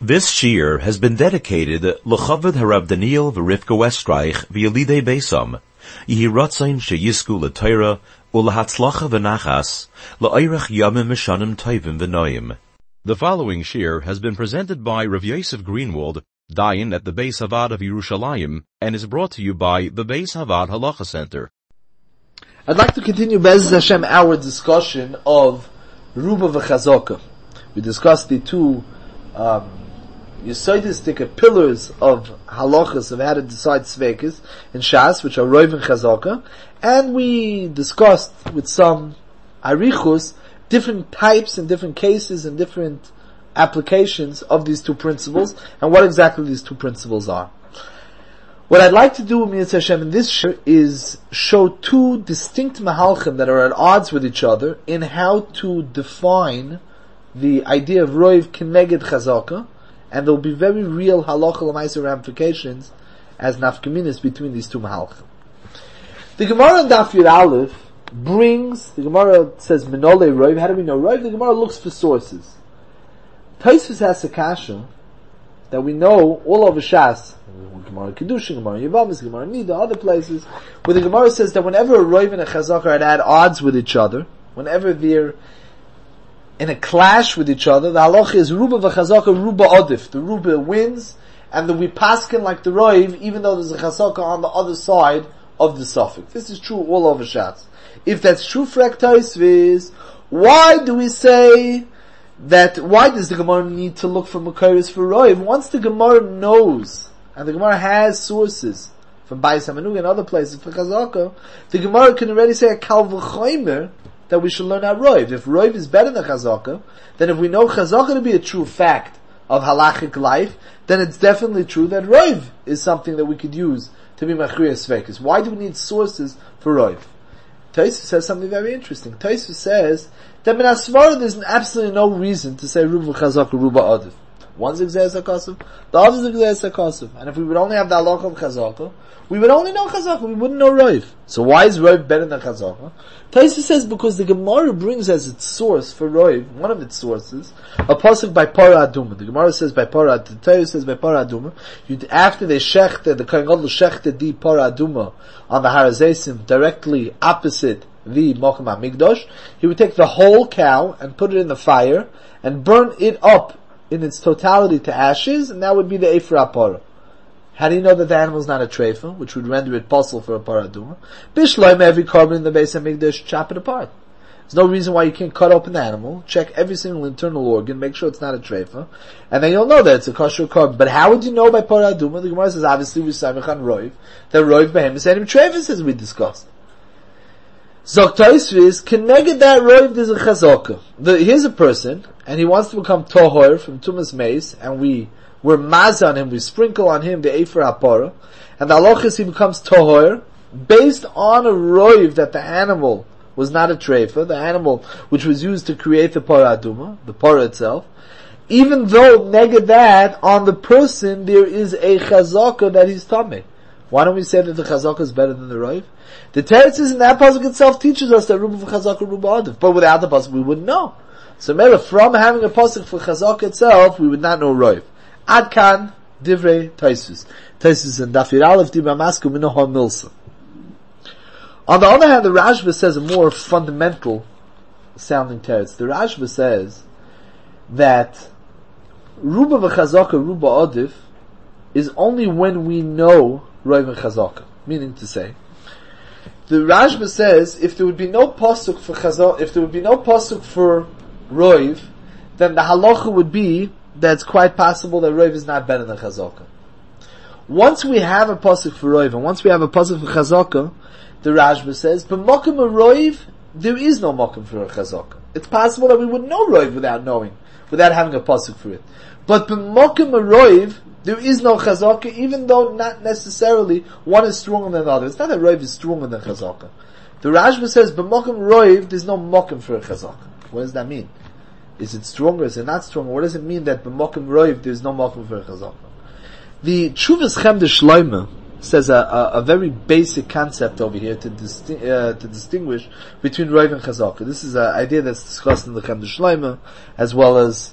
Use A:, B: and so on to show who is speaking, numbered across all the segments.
A: This shiur has been dedicated L'Chavod Harav Daniel v'Rivka Westreich v'Yelidei Beisam, Yehi Ratzain sheyizku l'Torah u'lehatzlacha v'nachas l'oirech yamim mishanim tovim v'noim. The following shiur has been presented by Rav Yosef Greenwald, Dayan at the Beis Havad of Yerushalayim, and is brought to you by the Beis Havad Halacha Center.
B: I'd like to continue Be'ez Hashem our discussion of Ruba v'Chazaka. We discussed the two Yesodistic pillars of halachas of how to decide sveikas in Shas, which are Rov and Chazaka, and we discussed with some arichus different types and different cases and different applications of these two principles and what exactly these two principles are. What I'd like to do with Mitzvah Hashem in this show is show two distinct mahalchim that are at odds with each other in how to define the idea of Rov Keneged Chazaka, and there will be very real halacha l'maisa ramifications as nafkaminas between these two mahalchim. The Gemara in Daf Yud Aleph the Gemara says Minole Rov. How do we know Rov? The Gemara looks for sources. Tosfos has a kasha that we know all over Shas, Gemara Kedushin, Gemara Yevamos, Gemara Nida, other places, where the Gemara says that whenever a Rov and a Chazaka are at odds with each other, whenever they're in a clash with each other, the halacha is Ruba v'Chazaka, Ruba Odif. The Ruba wins, and the we paskin like the Rov, even though there's a Chazaka on the other side of the suffix. This is true all over Shas. If that's true for Tosfos, why do we say that, why does the Gemara need to look for Makoros for Rov? Once the Gemara knows, and the Gemara has sources from Bayis HaManug and other places for Chazaka, the Gemara can already say a Kal V'chomer that we should learn our Rov. If Rov is better than Chazaka, then if we know Chazaka to be a true fact of halachic life, then it's definitely true that Rov is something that we could use to be Machriya Sveikas. Why do we need sources for Rov? Tosfos says something very interesting. Tosfos says that in Asvara there's absolutely no reason to say Ruba Chazaka, Ruba Adif. One's Gzeres HaKosov, the other's Gzeres HaKosov. And if we would only have the halacha of Chazaka, we would only know Chazaka, we wouldn't know Rov. So why is Rov better than Chazaka? Tosfos says because the Gemara brings as its source for Rov, one of its sources, a pasuk by Para Aduma. The Gemara says by Para, the Torah says by Para Aduma, after they shechted, the Kohen Gadol shechted the Para Aduma on the Har HaZeisim, directly opposite the Mokum HaMikdash, he would take the whole cow and put it in the fire and burn it up in its totality to ashes, and that would be the Efer HaPara. How do you know that the animal is not a treifa, which would render it possible for a paraduma? Bishloim, every carbon in the Beis HaMikdash, chop it apart. There's no reason why you can't cut open the animal, check every single internal organ, make sure it's not a treifa, and then you'll know that it's a kosher carbon. But how would you know by paraduma? The Gemara says, obviously, we samich on Rov, that Rov behem is enim treifas, as we discussed. Zok Tosfos, connected that Rov, there's a chazaka. Here's a person, and he wants to become tohor from Tumas Meis, and we're maz on him, we sprinkle on him the Efer HaPara, and the halachas he becomes tohor, based on a Rov that the animal was not a treifa, the animal which was used to create the Para Aduma, the Para itself, even though neged that, on the person there is a chazaka that he's tameh. Why don't we say that the chazaka is better than the Rov? The teretz in that pasuk itself teaches us that Ruba v'Chazaka, Ruba Adif, but without the pasuk we wouldn't know. So Mela, from having a pasuk for chazaka itself, we would not know Rov. Ad kan divrei Tosfos. Tosfos and Daf Yud Aleph dibra masku minoha milsa. On the other hand, the Rashba says a more fundamental sounding teretz. The Rashba says that Ruba v'Chazaka, Ruba Adif is only when we know Rov and Chazaka. Meaning to say, the Rashba says if there would be no pasuk for Chazaka, if there would be no pasuk for Rov, then the halacha would be that it's quite possible that Rov is not better than Chazaka. Once we have a pasuk for Rov, and once we have a pasuk for Chazaka, the Rashba says, but Mokum a Rov, there is no Mokum for a Chazaka. It's possible that we would know Rov without having a pasuk for it. But Mokum a Rov, there is no Chazaka, even though not necessarily one is stronger than the other. It's not that Rov is stronger than Chazaka. The Rashba says, b'mokum Rov, there's no mokum for a Chazaka. What does that mean? Is it stronger? Is it not stronger? What does it mean that b'mokum Rov, there's no mokum for a Chazaka? The Tshuvas Chem de Shloime says a very basic concept over here to distinguish between Rov and Chazaka. This is an idea that's discussed in the Chem de Shloime, as well as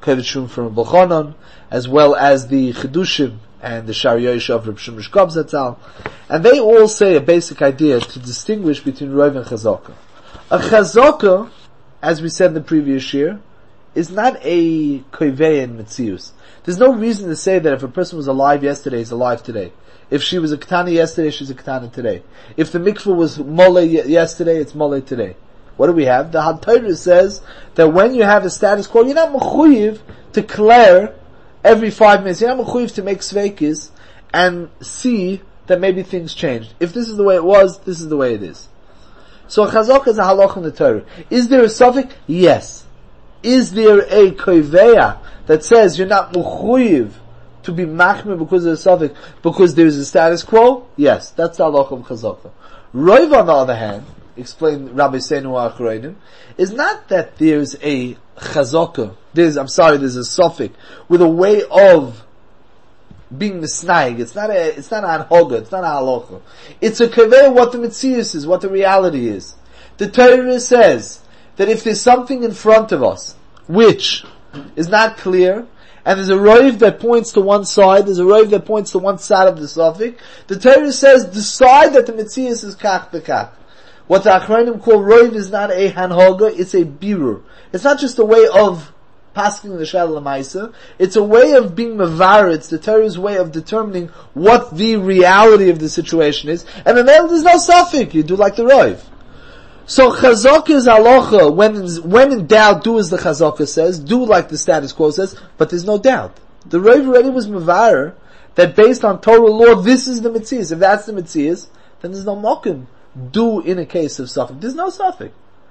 B: Kovetz from Bochanan, as well as the Chidushim and the Shariyosh of Reb Shimon Shkab Zatzal. And they all say a basic idea to distinguish between Roiv and Chazaka. A Chazaka, as we said in the previous year, is not a Koivei in Metzius. There's no reason to say that if a person was alive yesterday, he's alive today. If she was a Ketana yesterday, she's a Ketana today. If the mikveh was Mole yesterday, it's Mole today. What do we have? The HaTorah says that when you have a status quo, you're not mechuyev to declare every 5 minutes. You're not mechuyev to make sveikis and see that maybe things changed. If this is the way it was, this is the way it is. So Chazaka is a halach in the Torah. Is there a suffix? Yes. Is there a koiveya that says you're not mechuyev to be machmir because of the suffix, because there is a status quo? Yes. That's the halach of Chazaka. Roiv, on the other hand, explained Rabbi Seinu Achroinim, is not that there's a chazaka, there's a suffix with a way of being misnaig. It's not an anhoga, it's not a halacha. It's a kaveh what the metzius is, what the reality is. The Torah says that if there's something in front of us which is not clear, and there's a roiv that points to one side, there's a roiv that points to one side of the suffix, the Torah says decide that the metzius is kach v'kach. What the Achronim call roiv is not a hanhoga, it's a birur. It's not just a way of passing the shal l'maisa, it's a way of being mevar, it's the Torah's way of determining what the reality of the situation is, and then there's no suffix, you do like the roiv. So chazaka is halacha, when in doubt, do as the chazaka says, do like the status quo says, but there's no doubt. The roiv already was mevar, that based on Torah law, this is the metzias. If that's the metzias, then there's no mokum. Do in a case of suffix. There's no suffix.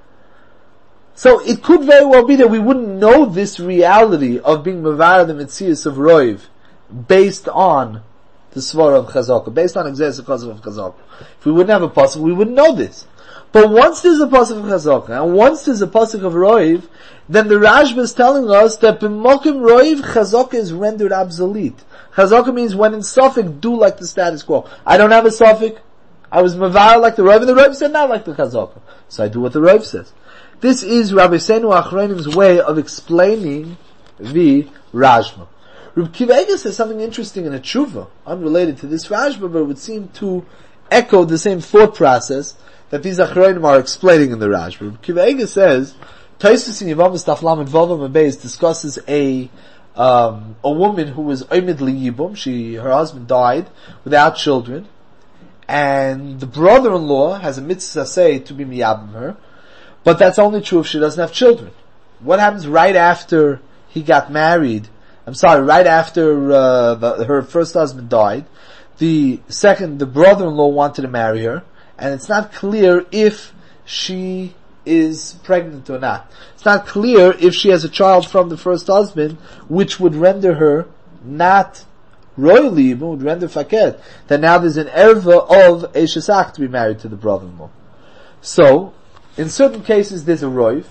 B: So it could very well be that we wouldn't know this reality of being mevar the metzias of roiv based on the svara of chazaka, based on exeris of chazaka. If we wouldn't have a pasuk, we wouldn't know this. But once there's a pasuk of chazaka, and once there's a pasuk of roiv, then the Rashba is telling us that b'mokim roiv, chazaka is rendered obsolete. Chazaka means when in suffix, do like the status quo. I don't have a suffix, I was mevar like the Rav, and the Rav said not like the Chazaka. So I do what the Rav says. This is Rabbi Seinu Achronim's way of explaining the Rashba. Reb Kiva Eger says something interesting in a tshuva, unrelated to this Rashba, but it would seem to echo the same thought process that these Achronim are explaining in the Rashba. Reb Kiva Eger says, Tosfos in Yevamos Daf Lamed Vav Beis discusses a woman who was oimid liyibum. Her husband died without children, and the brother-in-law has a mitzvah say to be miyabim her, but that's only true if she doesn't have children. What happens right after he got married? Right after her first husband died, the brother-in-law wanted to marry her, and it's not clear if she is pregnant or not. It's not clear if she has a child from the first husband, which would render her not royally, would render faket, that now there's an erva of Eishesach to be married to the brother-in-law. So, in certain cases there's a roiv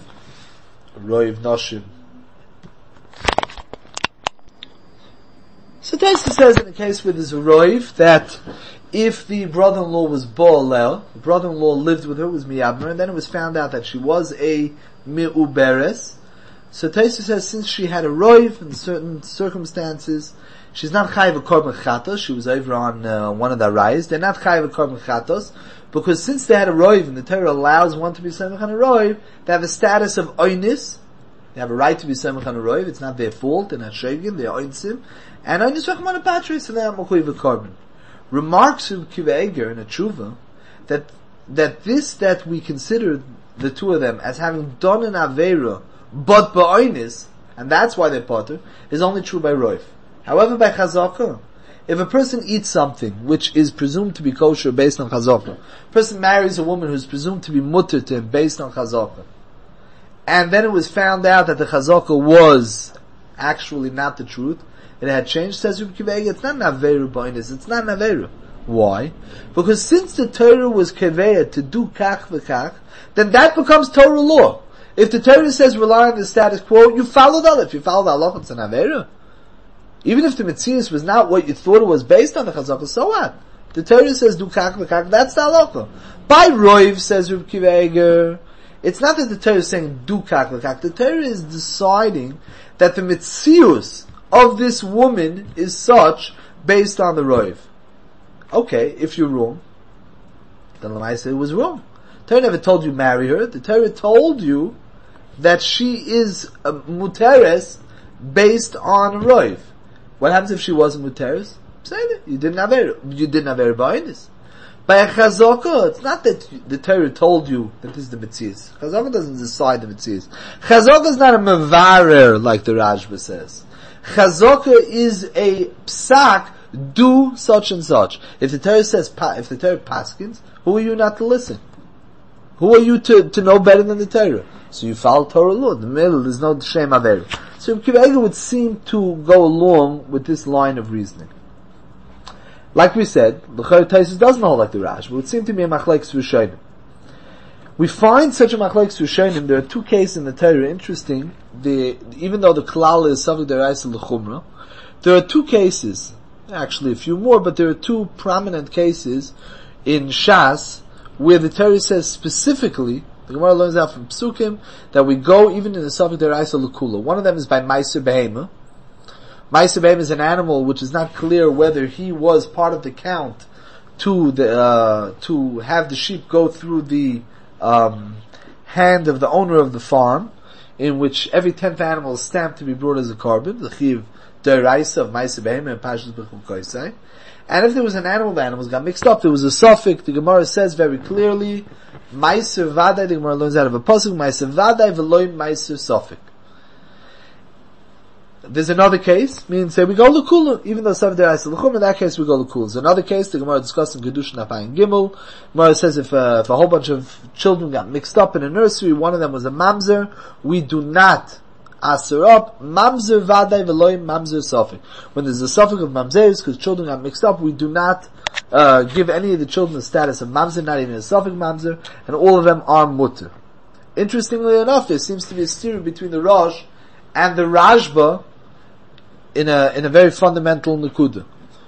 B: noshim. So Tosfos says in a case where there's a roiv, that if the brother-in-law was bo'alel, the brother-in-law lived with her, was miyabmer, and then it was found out that she was a mi'uberes, so Tosfos says since she had a roiv in certain circumstances, she's not chayiv a korban chatos. She was over on one of the arayos. They're not chayiv a korban chatos because since they had a roiv and the Torah allows one to be semech on a roiv, they have a status of oynis. They have a right to be semech on a roiv. It's not their fault. They're not shegin. They're oinsim. And oynis rechem on a patris, and they're not mechuyev a korban. Remarks of Kiva Eger in a tshuva that we consider the two of them as having done an aveira but ba'oinis, and that's why they're potter, is only true by roiv. However, by chazaka, if a person eats something which is presumed to be kosher based on chazaka, a person marries a woman who's presumed to be mutter to him based on chazaka, and then it was found out that the chazaka was actually not the truth, it had changed, says Reb Kiva Eger, it's not an averu b'oinis, it's not an averu. Why? Because since the Torah was keveya to do kach v'kach, then that becomes Torah law. If the Torah says rely on the status quo, you follow that. If you follow the halach, it's an averu. Even if the metzius was not what you thought it was based on the chazaka, so what? The Torah says do kach v'kach, that's the halacha. By roiv, says Reb Kiva Eger, it's not that the Torah is saying do kach v'kach. The Torah is deciding that the mitzius of this woman is such based on the roiv. Okay, if you're wrong, then Lamaisa it was wrong. The Torah never told you marry her. The Torah told you that she is a muteres based on roiv. What happens if she wasn't muteres? Say that you didn't have her behind this. By a chazaka, it's not that the Torah told you that this is the mitzias. Chazaka doesn't decide the mitzias. Chazaka is not a mevarer like the Rashba says. Chazaka is a psak, do such and such. If the Torah says, if the Torah paskins, who are you not to listen? Who are you to know better than the Torah? So you follow Torah law. In the middle, there's no Shem Aver. So Kiva Eger would seem to go along with this line of reasoning. Like we said, the Chayot Taisus doesn't hold like the Rash, but it would seem to be a machlekes Rishonim. We find such a machlekes Rishonim. There are two cases in the Torah. Interesting. Even though the klal is Savik Deraisa L'Chumra, there are two cases, actually a few more, but there are two prominent cases in Shas where the Torah says specifically, the Gemara learns out from Psukim, that we go even in the Savik Deraisa L'Kula. One of them is by Meiser Behema. Meiser Behema is an animal which is not clear whether he was part of the count to have the sheep go through the hand of the owner of the farm, in which every 10th animal is stamped to be brought as a carbon, the chiv deraisa of Meiser Behema and Pashas B'chum Koisei. And if there was an animal, the animals got mixed up, there was a suffix, the Gemara says very clearly, Meiser Vadai, the Gemara learns out of a pasuk, Meiser Vadai v'loim Meiser suffix. There's another case, means say we go l'kula, even though Sav Deraisa L'chum, in that case we go l'kula. There's another case, the Gemara discussed in Kedushin Apayin Gimel. Gemara says if a whole bunch of children got mixed up in a nursery, one of them was a mamzer, we do not aser up, mamzer vadai v'loim mamzer sofik. When there's a sofik of mamzers, because children got mixed up, we do not give any of the children the status of mamzer, not even a sofik mamzer, and all of them are mutter. Interestingly enough, there seems to be a steering between the Rosh and the Rashba, in a very fundamental nekuda.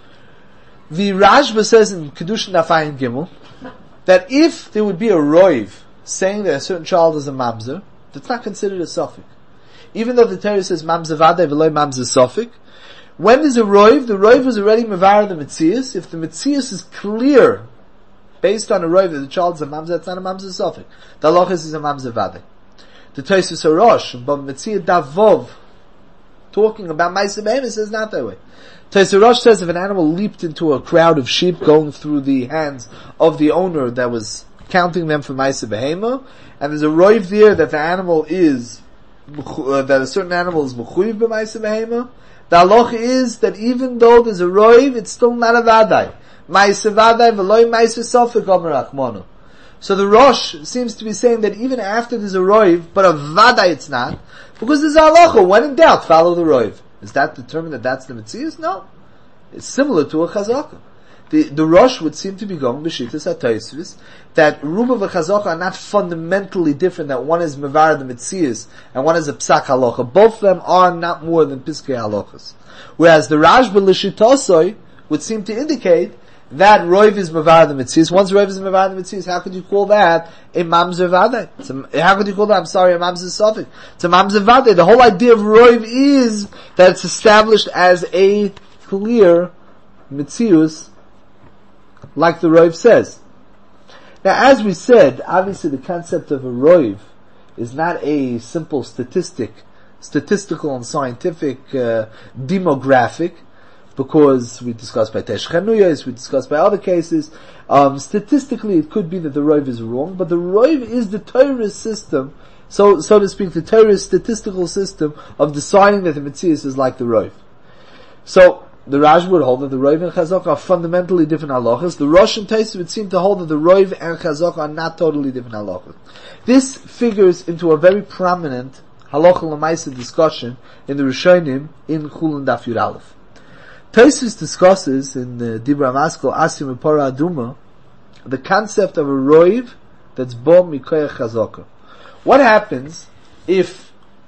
B: The Rashba says in Kedushin Afayin Gimel that if there would be a roiv saying that a certain child is a mamzer, that's not considered a suffix. Even though the Torah says mamzer vadai v'loy mamzer suffix, when there's a roiv, the roiv was already mevar the mitzias. If the mitzias is clear based on a roiv that the child is a mamzer, that's not a mamzer suffix. The halachas is a mamzer vadai. The Tosfos Harosh, but mitzia davov, talking about Meiser Behema, says not that way. Tosfos Harosh says if an animal leaped into a crowd of sheep going through the hands of the owner that was counting them for Meiser Behema, and there's a roiv there that the animal is, that a certain animal is mechuyev b'Meiser Behema, the halacha is that even though there's a roiv, it's still not a vadai. Meiser vadai v'loy Meiser sofik omer achmonu. So the Rosh seems to be saying that even after there's a roiv, but a vadai it's not, because there's a halacha, when in doubt, follow the roiv. Is that determined that that's the mitzias? No. It's similar to a chazaka. The Rosh would seem to be going b'shittas ha-Tosfos that Ruba v'chazaka are not fundamentally different, that one is mevar the mitzias and one is a psak halacha. Both of them are not more than piskei halachas. Whereas the Rashba l'shitosoi would seem to indicate that roiv is mevar the mitzias. Once roiv is mevar the mitzias, how could you call that a mamzer vadai? How could you call that, a mamzer sofik? It's a mamzer vadai. The whole idea of roiv is that it's established as a clear mitzius, like the roiv says. Now, as we said, obviously the concept of a roiv is not a simple statistical and scientific demographic, because we discussed by Tesh Chanuyos, we discussed by other cases. Statistically, it could be that the roiv is wrong, but the roiv is the Torah's system, so to speak, the Torah's statistical system of deciding that the Metzias is like the roiv. So, the Raj would hold that the roiv and chazak are fundamentally different halachas. The Rosh and Tosfos would seem to hold that the roiv and chazak are not totally different halachas. This figures into a very prominent halacha l'maisa discussion in the Rishonim in Chulin Daf Yud Aleph. Tosfos discusses in the Dibra Maskal Asim Epora Aduma the concept of a roiv that's bo mikoyach chazaka. What happens if,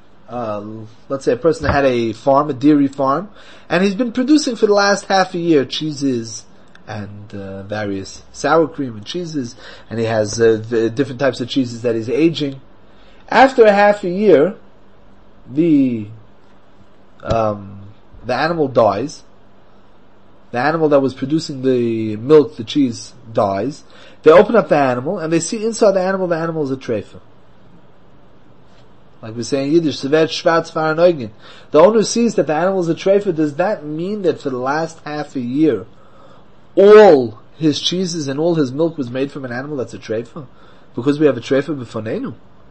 B: let's say a person had a farm, a dairy farm, and he's been producing for the last half a year cheeses and various sour cream and cheeses, and he has different types of cheeses that he's aging. After a half a year, the the animal dies, the animal that was producing the milk, the cheese, dies. They open up the animal and they see inside the animal is a treifa. Like we say in Yiddish, Sevet Shvatz Faranoigin. The owner sees that the animal is a treifa. Does that mean that for the last half a year, all his cheeses and all his milk was made from an animal that's a treifa? Because we have a treifa b'fonenu.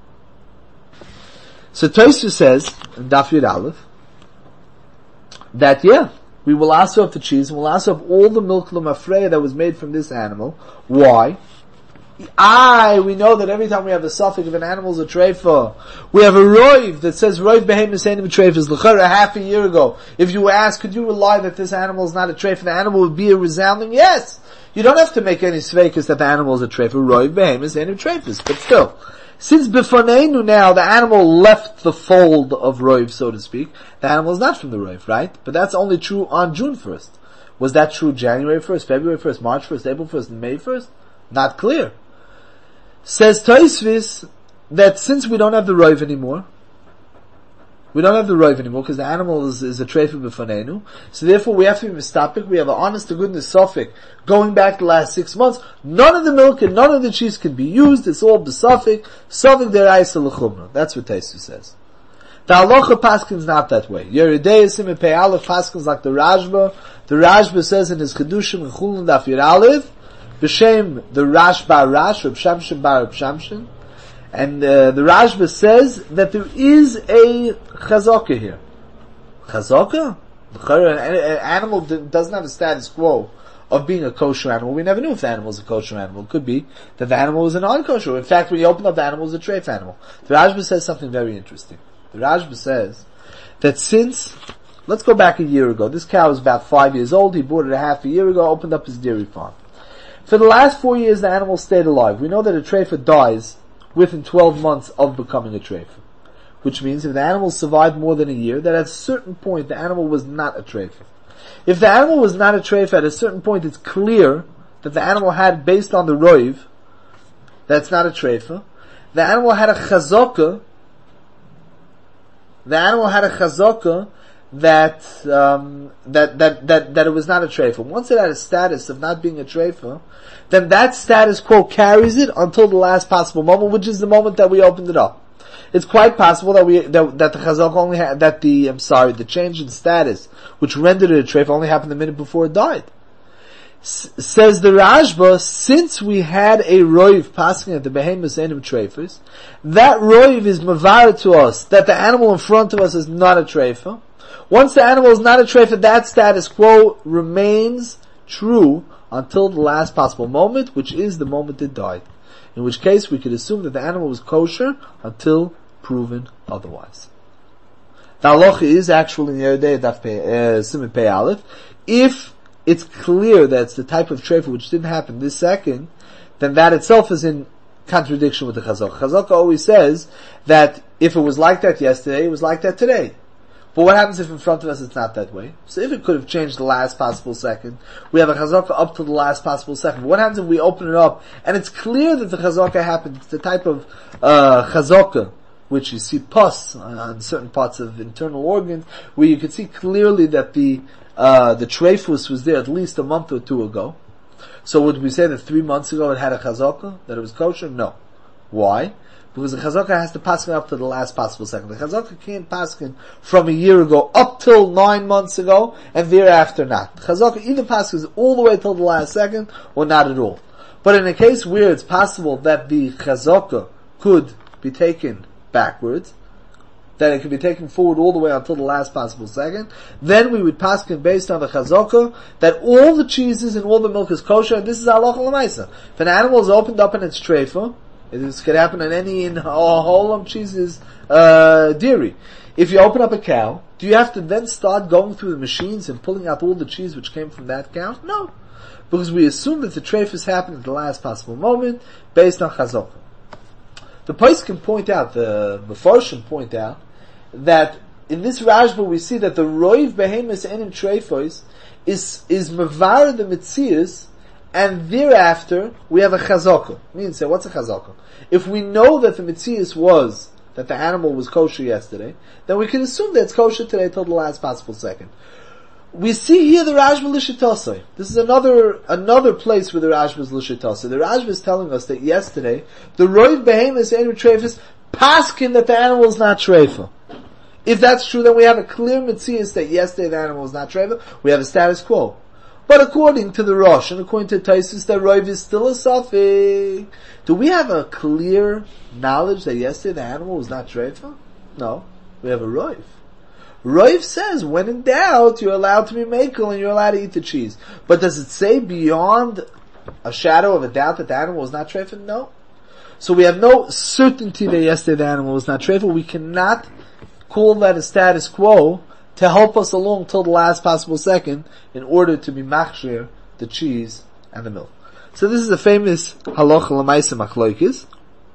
B: So Tosfos says, in Daf Yud Aleph, that we will also have the cheese and we'll also have all the milk l'mafreya that was made from this animal. Why? We know that every time we have the suffix of an animal is a treifa. We have a roiv that says roiv behemoth enim treifas. L'chara, half a year ago, if you ask, could you rely that this animal is not a treifa? The animal would be a resounding yes. You don't have to make any sveikas that the animal is a treifa. Roiv behemoth enim treifas. But still, since befonenu now, the animal left the fold of roiv, so to speak, the animal is not from the roiv, right? But that's only true on June 1st. Was that true January 1st, February 1st, March 1st, April 1st, and May 1st? Not clear. Says Tosfos that since we don't have the roiv anymore, because the animal is a treifa b'fonenu, so therefore we have to be mistapik, we have an honest to goodness suffix going back the last 6 months, none of the milk and none of the cheese can be used, it's all b'suffix, suffix deraisa l'chumra. That's what Tosfos says. The halacha paskins not that way. Yeridei Simon Pei Aleph paskins like the Rashba. The Rashba says in his Kedushim and Chulun Daf Yud Aleph, b'shem the Rash Bar Rash, Reb Shamshin Bar Reb Shamshin, and the Rashba says that there is a chazaka here. Chazaka? An animal doesn't have a status quo of being a kosher animal. We never knew if the animal is a kosher animal. It could be that the animal was a non-kosher. In fact, when you open up the animal, it's a treif animal. The Rashba says something very interesting. The Rashba says that since, let's go back a year ago, this cow is about 5 years old, he bought it a half a year ago, opened up his dairy farm. For the last 4 years, the animal stayed alive. We know that a treifa dies within 12 months of becoming a treifa. Which means if the animal survived more than a year, that at a certain point the animal was not a treifa. If the animal was not a treifa, at a certain point it's clear that the animal had, based on the roiv, that's not a treifa. The animal had a chazaka. That it was not a treifa. Once it had a status of not being a treifa, then that status quo carries it until the last possible moment, which is the moment that we opened it up. It's quite possible that the chazaka only had, the change in status, which rendered it a treifa, only happened the minute before it died. Says the Rashba, since we had a roiv passing at the behemoth enim treifas, that roiv is mavar to us that the animal in front of us is not a treifa. Once the animal is not a treifa, that status quo remains true until the last possible moment, which is the moment it died. In which case, we could assume that the animal was kosher until proven otherwise. The halacha is actually in Yeridei Daf Simon Pei Aleph. If it's clear that it's the type of treifa which didn't happen this second, then that itself is in contradiction with the chazaka. Chazaka always says that if it was like that yesterday, it was like that today. But what happens if in front of us it's not that way? So if it could have changed the last possible second, we have a chazaka up to the last possible second. But what happens if we open it up and it's clear that the chazaka happened? It's the type of chazaka which you see pus on certain parts of internal organs, where you can see clearly that the treifus was there at least a month or two ago. So would we say that 3 months ago it had a chazaka, that it was kosher? No. Why? Because the chazaka has to paskin up to the last possible second. The chazaka can't paskin from a year ago up till 9 months ago, and thereafter not. The chazaka either paskins all the way till the last second, or not at all. But in a case where it's possible that the chazaka could be taken backwards, that it could be taken forward all the way until the last possible second, then we would paskin based on the chazaka that all the cheeses and all the milk is kosher, and this is halacha l'maisa. If an animal is opened up in its treifa, this could happen in whole cheese's dairy. If you open up a cow, do you have to then start going through the machines and pulling out all the cheese which came from that cow? No. Because we assume that the treifus happened at the last possible moment based on chazaka. The poskim point out, the Mefarshim point out, that in this Rashba we see that the roiv behemoth enim treifos is mavar the mitzias, and thereafter we have a chazaka. Means, what's a chazaka? If we know that the mitzias was that the animal was kosher yesterday, then we can assume that it's kosher today till the last possible second. We see here the Rashba L'Shitosai. This is another place where the Rashba is L'Shitosai. The Rashba is telling us that yesterday, the Roiv Behemoth and Treifus paskin that the animal is not Treifa. If that's true, then we have a clear Metzias that yesterday the animal was not Treifa. We have a status quo. But according to the Rosh and according to Taisus, the Roiv is still a Safek. Do we have a clear knowledge that yesterday the animal was not Treifa? No. We have a Roiv. Roiv says, when in doubt, you're allowed to be makel and you're allowed to eat the cheese. But does it say beyond a shadow of a doubt that the animal was not treifa? No. So we have no certainty that yesterday the animal was not treifa. We cannot call that a status quo to help us along till the last possible second in order to be machshir the cheese and the milk. So this is a famous halacha l'maisa machloikis.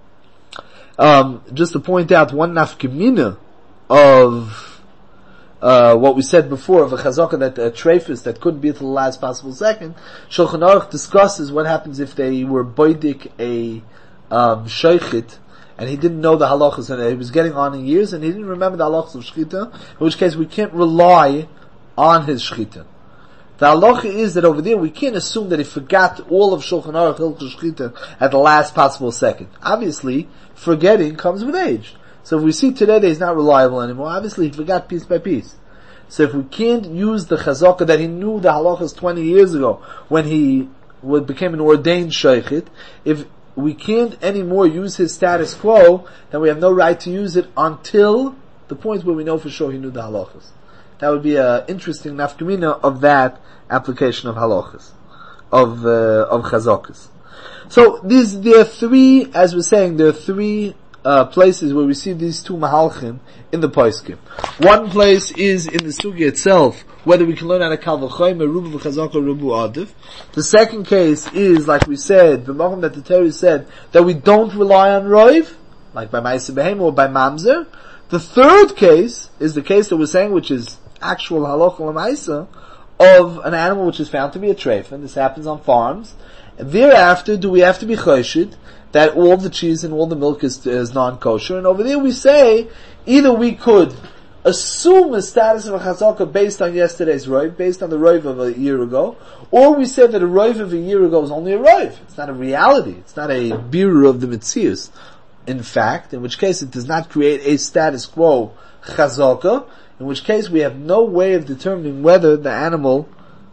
B: Just to point out one nafkamina of what we said before of a chazaka that a treifus that couldn't be until the last possible second. Shulchan Aruch discusses what happens if they were boidik a sheichit and he didn't know the halachas and he was getting on in years and he didn't remember the halachas of shchita, in which case we can't rely on his shchita. The halacha is that over there we can't assume that he forgot all of Shulchan Aruch Hilchos Shchita at the last possible second. Obviously, forgetting comes with age. So if we see today that he's not reliable anymore, obviously he forgot piece by piece. So if we can't use the chazaka that he knew the halachas 20 years ago when he became an ordained sheikhit, if we can't anymore use his status quo, then we have no right to use it until the point where we know for sure he knew the halachas. That would be an interesting nafkamina of that application of halachas, of chazakas. So there are three, as we're saying, there are three places where we see these two mahalchim in the poskim. One place is in the sugi itself, whether we can learn out of kal v'choyim, rubu v'chazaka, rubu adif. The second case is, like we said, the moment that the Torah said that we don't rely on roiv, like by ma'aseh behem or by mamzer. The third case is the case that we're saying, which is actual halacha l'maisa of an animal which is found to be a treif, and this happens on farms. And thereafter, do we have to be choshid that all the cheese and all the milk is non-kosher? And over there we say, either we could assume a status of a chazaka based on yesterday's roiv, based on the roiv of a year ago, or we said that a roiv of a year ago is only a roiv. It's not a reality. It's not a birur of the metzius. In fact, in which case it does not create a status quo chazaka, in which case we have no way of determining whether the animal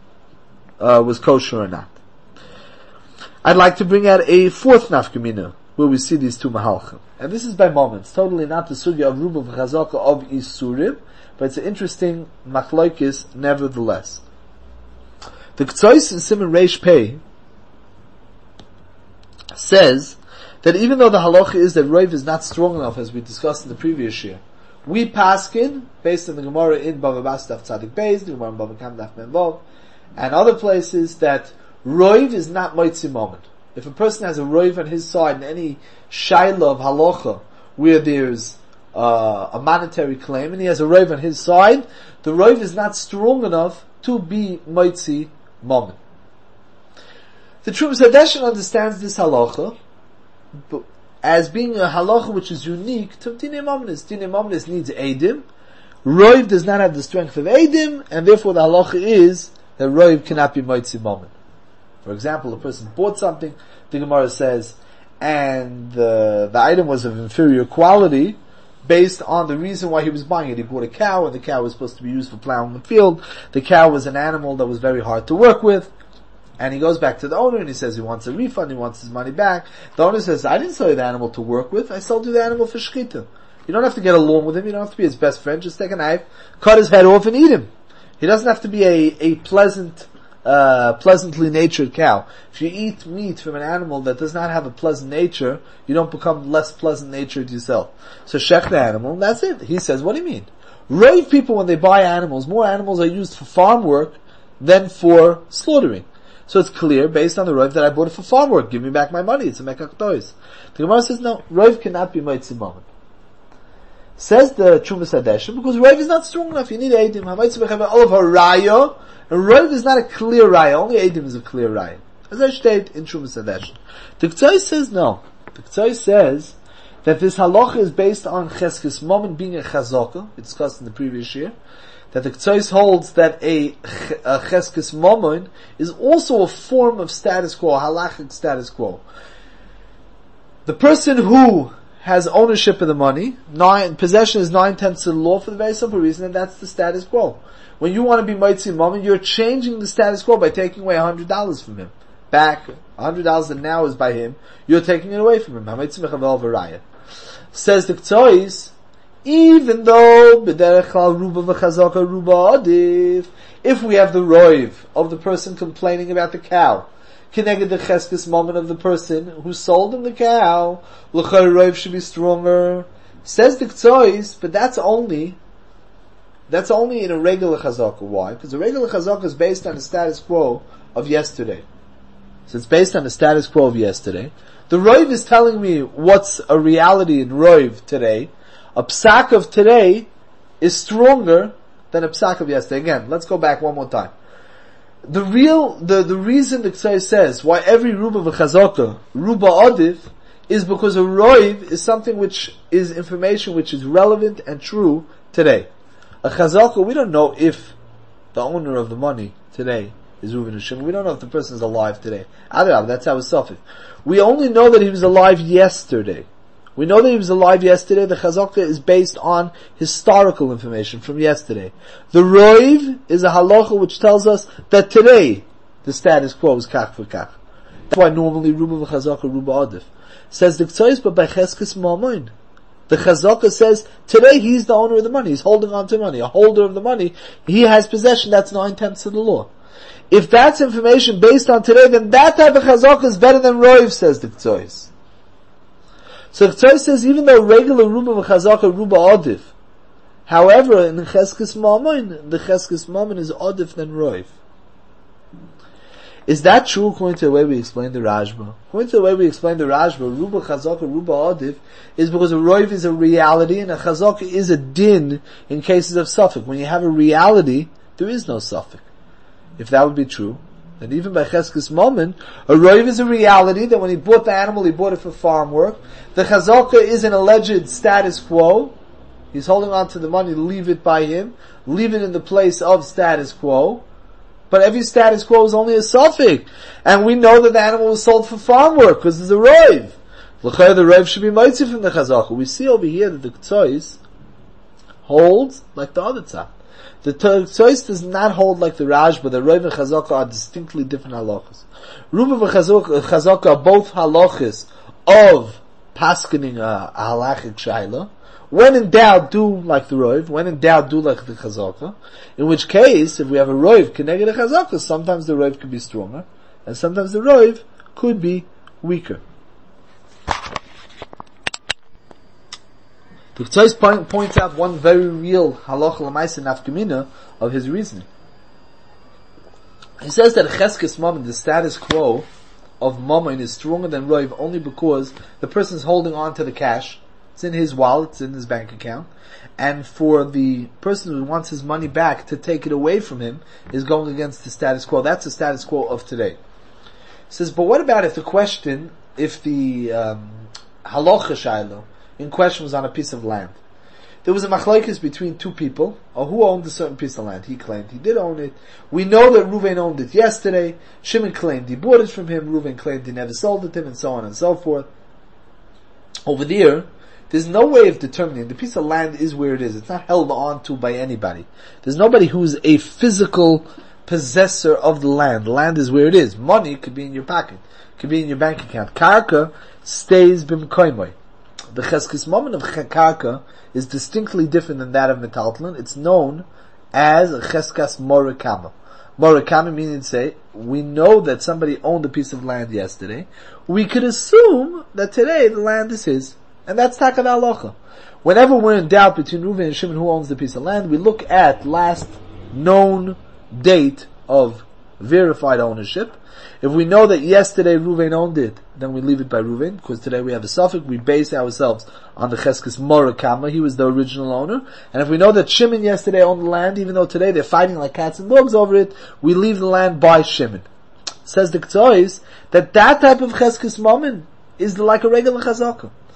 B: was kosher or not. I'd like to bring out a fourth nafkamina where we see these two mahalchim. And this is by moments, totally not the sugya of ruba v'chazaka of isurim, but it's an interesting machloikis nevertheless. The K'tzois in Siman Reish Pei says that even though the halacha is that roiv is not strong enough, as we discussed in the previous year, we paskin, based on the Gemara in Bava Basra Tzadik Beis, the Gemara in Bava Kam Daf Mem Vav, and other places, that roiv is not moitzi moment. If a person has a roiv on his side in any shaila of halacha where there's a monetary claim and he has a roiv on his side, the roiv is not strong enough to be moitzi moment. The Trumas Hadeshen understands this halacha as being a halacha which is unique to Dinei Mamnis. Dinei Mamnis needs Eidim. Roiv does not have the strength of Eidim, and therefore the halacha is that Roiv cannot be moitzi moment. For example, a person bought something, the Gemara says, and the item was of inferior quality, based on the reason why he was buying it. He bought a cow, and the cow was supposed to be used for plowing the field. The cow was an animal that was very hard to work with. And he goes back to the owner and he says he wants a refund, he wants his money back. The owner says, I didn't sell you the animal to work with, I sold you the animal for shchita. You don't have to get along with him, you don't have to be his best friend, just take a knife, cut his head off and eat him. He doesn't have to be a pleasantly natured cow. If you eat meat from an animal that does not have a pleasant nature, you don't become less pleasant natured yourself. So shech the animal, and that's it. He says, what do you mean? Roiv people, when they buy animals, more animals are used for farm work than for slaughtering. So it's clear, based on the roiv, that I bought it for farm work. Give me back my money. It's a mekach tois. The Gemara says, no, roiv cannot be moitzi moment. Says the Trumas Hadeshen, because roiv is not strong enough. You need eidim. Hamaitzi b'chem all of her raya. And roiv is not a clear raya. Only eidim is a clear raya. As I state in Trumas Hadeshen. The K'tzois says no. The K'tzois says that this halacha is based on cheskes mammon being a chazaka, we discussed in the previous year, that the Ktsois holds that a cheskes mammon is also a form of status quo, halachic status quo. The person who has ownership of the money, possession is 9/10 of the law for the very simple reason that that's the status quo. When you want to be Moitzi Mammon, you're changing the status quo by taking away $100 from him. Back, $100 that now is by him, you're taking it away from him. Says the Ktsois, even though b'derech klal ruba v'chazaka ruba adif, if we have the roiv of the person complaining about the cow, connected the cheskes moment of the person who sold him the cow, l'chayr roiv should be stronger. Says the Ktsois, but that's only in a regular chazaka. Why? Because a regular chazaka is based on the status quo of yesterday. So it's based on the status quo of yesterday. The roiv is telling me what's a reality in roiv today. A psak of today is stronger than a psak of yesterday. Again, let's go back one more time. The reason the Ktsois says why every ruba v'chazaka, ruba adif, is because a roiv is something which is information which is relevant and true today. A chazaka, we don't know if the owner of the money today is Reuven or Shimon. We don't know if the person is alive today. That's how it's suffered. We only know that he was alive yesterday. We know that he was alive yesterday. The chazaka is based on historical information from yesterday. The roiv is a halacha which tells us that today the status quo is kach for kach. That's why normally ruba v'chazaka ruba adif. Says the Ktsois, but by cheskes mammon, the chazaka says today he's the owner of the money. He's holding on to money. A holder of the money, he has possession. That's 9/10 of the law. If that's information based on today, then that type of chazaka is better than roiv, says the Ktsois. So the Ktsois says even though regular ruba v'chazaka ruba adif, however in the cheskes mammon, the cheskes mammon is adif than roiv. Is that true according to the way we explain the Rashba? According to the way we explain the Rashba, ruba chazaka ruba adif is because a roiv is a reality and a chazaka is a din in cases of suffix. When you have a reality, there is no suffix. If that would be true, then even by cheskes mammon, a roiv is a reality that when he bought the animal, he bought it for farm work. The chazaka is an alleged status quo. He's holding on to the money, leave it by him, leave it in the place of status quo. But every status quo is only a suffix. And we know that the animal was sold for farm work, because it's a roiv. The roiv should be moitzi from the chazaka. We see over here that the Ktsois holds like the other tzad. The Ktsois does not hold like the Rashba. The roiv and chazaka are distinctly different halachas. Ruba and chazaka are both halachas of paskening a halachic shayla. When in doubt, do like the roiv. When in doubt, do like the chazaka. In which case, if we have a roiv connected to chazaka, sometimes the roiv could be stronger, and sometimes the roiv could be weaker. The Ktsois points out one very real halacha l'maisa nafkamina of his reasoning. He says that cheskes mammon, the status quo of mammon, is stronger than roiv only because the person is holding on to the cash. It's in his wallet, it's in his bank account. And for the person who wants his money back to take it away from him is going against the status quo. That's the status quo of today. He says, but what about if the halacha shaylo in question was on a piece of land? There was a machlokes between two people, or who owned a certain piece of land. He claimed he did own it. We know that Reuven owned it yesterday. Shimon claimed he bought it from him. Reuven claimed he never sold it to him, and so on and so forth. Over there's no way of determining. The piece of land is where it is. It's not held on to by anybody. There's nobody who's a physical possessor of the land. The land is where it is. Money could be in your pocket. Could be in your bank account. Karka stays b'mkoimoy. The cheskes mammon of karka is distinctly different than that of metaltalin. It's known as cheskas morakama. Morakama meaning to say, we know that somebody owned a piece of land yesterday. We could assume that today the land is his. And that's Takad Halacha. Whenever we're in doubt between Reuven and Shimon who owns the piece of land, we look at last known date of verified ownership. If we know that yesterday Reuven owned it, then we leave it by Reuven, because today we have a suffix. We base ourselves on the Cheskes Morakama. He was the original owner. And if we know that Shimon yesterday owned the land, even though today they're fighting like cats and dogs over it, we leave the land by Shimon. Says the Ktsois that type of Cheskes Mammon is like a regular Chazaka.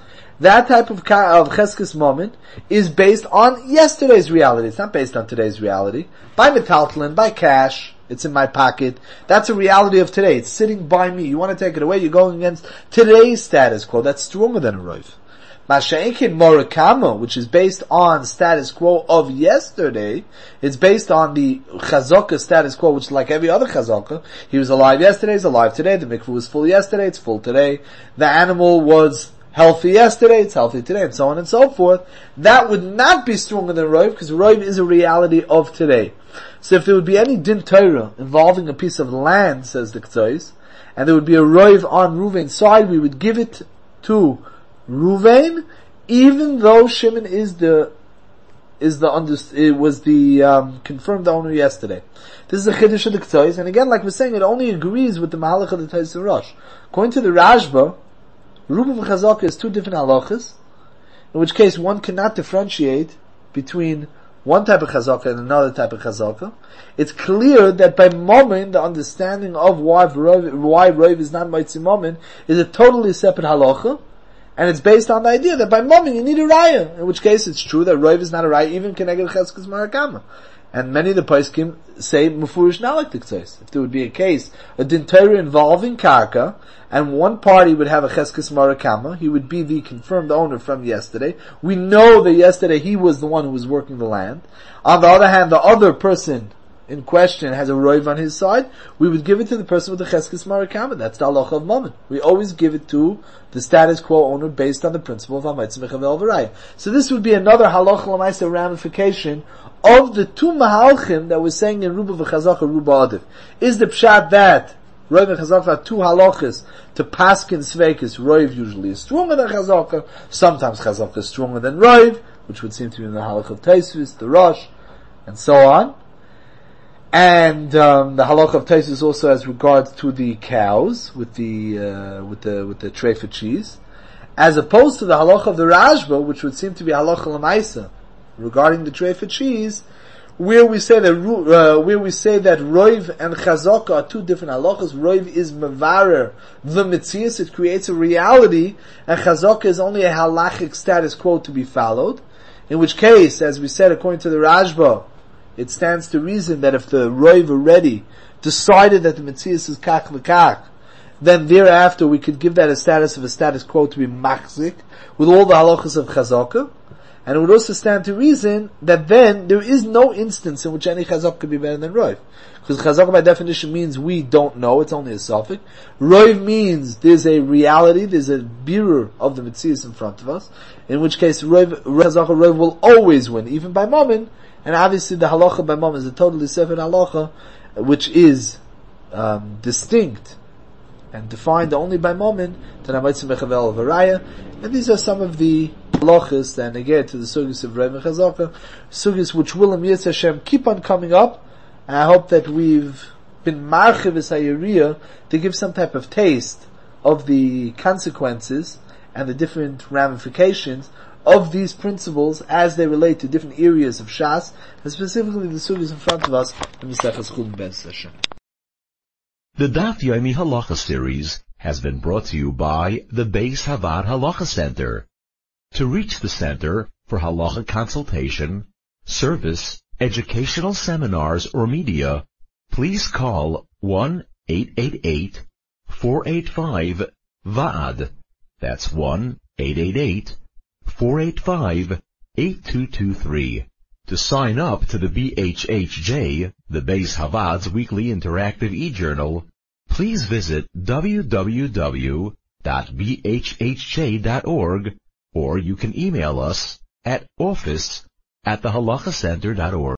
B: that type of cheskes moment is based on yesterday's reality. It's not based on today's reality. By metaltalin, by cash, it's in my pocket. That's a reality of today. It's sitting by me. You want to take it away, you're going against today's status quo. That's stronger than a roiv. Masha'inkin morakama, which is based on status quo of yesterday, it's based on the chazaka status quo, which is like every other chazaka. He was alive yesterday, he's alive today. The mikveh was full yesterday, it's full today. The animal was healthy yesterday, it's healthy today, and so on and so forth. That would not be stronger than roiv, because roiv is a reality of today. So if there would be any din Torah involving a piece of land, says the K'tzais, and there would be a roiv on Ruvain's side, we would give it to Ruvain, even though Shimon was the confirmed owner yesterday. This is a chiddush of the K'tzais, and again, like we're saying, it only agrees with the Mahalach of the Tais Rosh. According to the Rashba, Ruvain and Chazaka is two different halachas, in which case one cannot differentiate between one type of chazaka and another type of chazaka. It's clear that by Momin, the understanding of why Roiv is not Moitzi Momin is a totally separate halacha, and it's based on the idea that by Momin you need a raya, in which case it's true that Roiv is not a raya, even Keneged Cheskes Marakama. And many of the poskim say Mufurish not like the K'tzais. If there would be a case, a din Torah involving Karka, and one party would have a Cheskes Marakama, he would be the confirmed owner from yesterday. We know that yesterday he was the one who was working the land. On the other hand, the other person in question has a roiv on his side, we would give it to the person with the Cheskes Marakama. That's the halacha of Momin. We always give it to the status quo owner based on the principle of Hamaytz Mechavel V'Raya. So this would be another halacha l'maisa ramification of the two mahalchim that we're saying in Ruba v'Chazaka, Ruba Adif. Is the pshat that Roiv and Chazaka are two halachas to paskin sveikis? Roiv usually is stronger than Chazaka. Sometimes Chazaka is stronger than Roiv, which would seem to be in the halach of Taisvis, the Rosh, and so on. And the halach of Taisvis also as regards to the cows with the tray for cheese, as opposed to the halach of the Rashba, which would seem to be halacha l'maisa regarding the tray for cheese, where we say that Roiv and Chazaka are two different halachas. Roiv is mevarer the mitzias; it creates a reality, and Chazaka is only a halachic status quo to be followed. In which case, as we said, according to the Rashba, it stands to reason that if the Roiv already decided that the mitzias is kach v'kach, then thereafter we could give that a status of a status quo to be machzik with all the halachas of Chazaka. And it would also stand to reason that then there is no instance in which any chazak could be better than roiv. Because chazak by definition means we don't know, it's only a suffix. Roiv means there's a reality, there's a birur of the mitzias in front of us, in which case chazak or roiv will always win, even by Momin. And obviously the halacha by Momin is a totally separate halacha, which is distinct and defined only by Momin, to Hamaytz Mechavel V'Raya. And these are some of the halachas, and again to the sugis of Roiv and Chazaka, sugis which will Yetz Hashem keep on coming up, and I hope that we've been marchiv es hayiriyah to give some type of taste of the consequences and the different ramifications of these principles as they relate to different areas of Shas, and specifically the sugis in front of us in the Mesechus Chulin Be'ez Hashem.
A: The Daf Yomi Halacha series has been brought to you by the Beis Havad Halacha Center. To reach the center for halacha consultation, service, educational seminars, or media, please call 1-888-485-VAAD. That's 1-888-485-8223. To sign up to the BHHJ, the Beis Havad's weekly interactive e-journal, please visit www.bhhj.org, or you can email us at office@thehalachacenter.org.